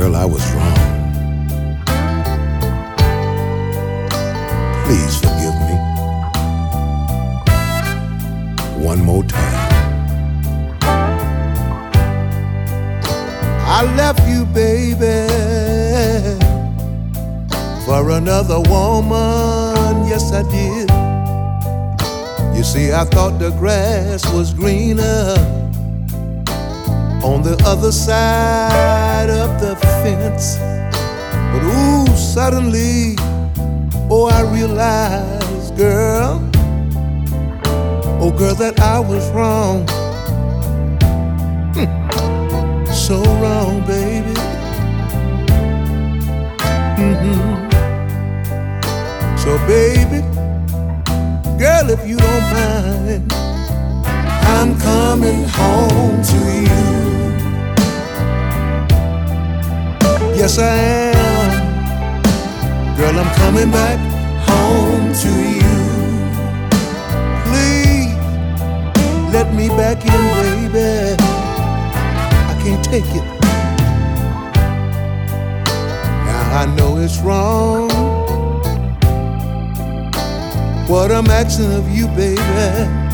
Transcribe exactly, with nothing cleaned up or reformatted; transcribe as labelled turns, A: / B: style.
A: Girl, I was wrong. Please forgive me one more time. I left you, baby, for another woman. Yes, I did. You see, I thought the grass was greener on the other side of the fence. But ooh, suddenly, oh, I realized, girl, oh, girl, that I was wrong. Hm. So wrong, baby. Mm-hmm. So, baby, girl, if you don't mind, I'm coming home to you. Yes, I am. Girl, I'm coming back home to you. Please, let me back in, baby. I can't take it. Now I know it's wrong what I'm asking of you, baby.